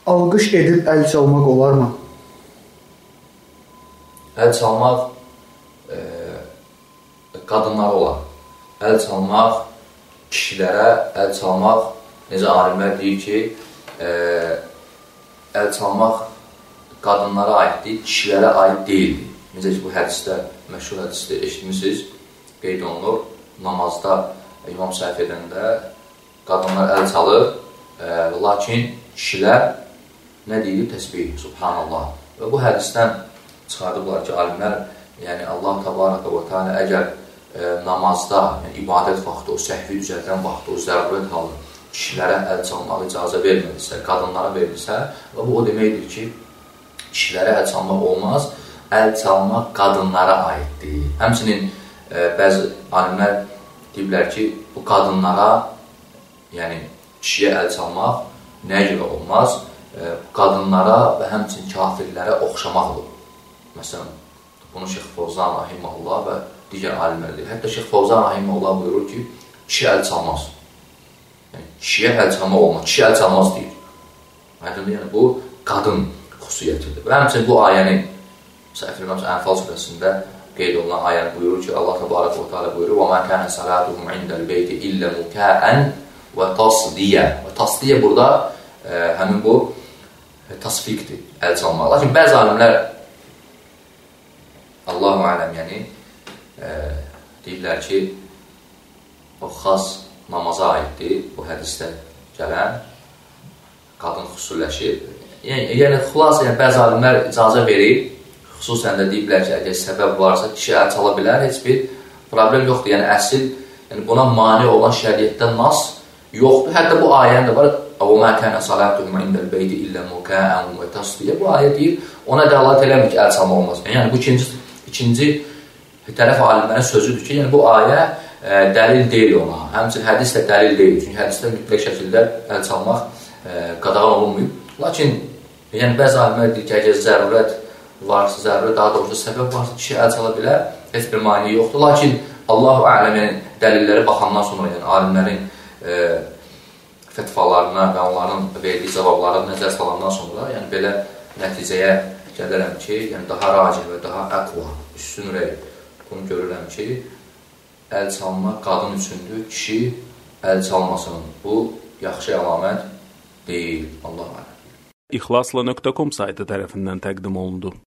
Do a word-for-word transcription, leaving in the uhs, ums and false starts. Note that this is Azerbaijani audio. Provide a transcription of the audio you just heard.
Alqış edib əl çalmaq olarmı? Əl çalmaq e, qadınlara olar. Əl çalmaq kişilərə, əl çalmaq, necə alimlər deyir ki, e, əl çalmaq qadınlara aiddir, kişilərə aid deyildir. Necə ki, bu hədisdə, məşhur hədisdə eşitmişsiniz, qeyd olunur, namazda imam səhv edəndə qadınlar əl çalır, e, lakin kişilər nə deyir? Təsbih, subhanallah. Və bu hədisdən çıxardıblar ki, alimlər, yəni Allah təbaraka və teala əgər e, namazda, yəni ibadət vaxtı, o səhvi düzəldən vaxtı, o zərurət halı kişilərə əl çalmağı icazə verməlisə, qadınlara verilsə, və bu o deməkdir ki, kişilərə əl çalmaq olmaz, əl çalmaq qadınlara aiddir. Həmçinin e, bəzi alimlər deyiblər ki, bu qadınlara, yəni kişiyə əl çalmaq nəyə görə olmaz? E, qadınlara və həmçinin kafirlərə oxşamaqdır. Məsələn, bunu Şeyx Fovzan Rahiməhullah və digər alimlər deyir. Hətta Şeyx Fovzan Rahiməhullah buyurur ki, kişi əl çalmaz. Yəni, kişiyə əl çalmaq olmaz, kişi əl çalmaz deyir. Aydındır, yəni bu qadın xüsusiyyətidir. Və həmçinin bu ayəni, səhv etmirəmsə, Ənfal surəsində qeyd olunan ayəni buyurur ki, Allah təbarək və teala buyurur: "Və mə kənə salatuhum indəl beyti illə mukəən və tasdiyə." Və tasdiyə burada e, həmin bu e, tasfiqdir, əl çalmaq. Lakin bəzi alimlər Allahu aləm, yəni e, deyirlər ki, o xas namaza aiddir, bu hədisdə gələn qadın xüsuləşir. Yəni, yəni xülas, yəni, bəzi alimlər icazə verir, xüsusən də deyiblər ki, əgər səbəb varsa, kişi əl çala bilər, heç bir problem yoxdur. Yəni, əsl, yəni, buna mani olan şəriətdə nas yoxdur. Hətta bu ayəni də var, "Əvvə kənə salatuhum indəl beyti illə mukəən və tasdiyə." Bu ayə deyir, ona dəlalət eləmir ki, əl çalmaq olmaz. Yəni, bu ikinci İkinci tərəf alimlərin sözüdür ki, yəni bu ayə e, dəlil deyil ona. Həmçinin hədis də dəlil deyil. Çünki hədisdə mütləq şəkildə əl çalmaq e, qadağan olunmuyub. Lakin yəni bəzi alimlər deyir ki, əgər zərurət varsa, zərurət, daha doğrusu səbəb varsa, kişi əl çala bilər, heç bir mani yoxdur. Lakin Allahu ələm, yəni dəlilləri baxandan sonra, yəni alimlərin e, fətvalarına və onların verdiyi cavablara nəzər salandan sonra, yəni belə nəticəyə gəlirəm ki, yəni daha racih və daha əqva, üstün rəy bunu görürəm ki, əl çalmaq qadın üçündür, kişi əl çalmasın. Bu yaxşı əlamət deyil. Allah-u aləm. İxlasla nöqtə com saytı tərəfindən təqdim olundu.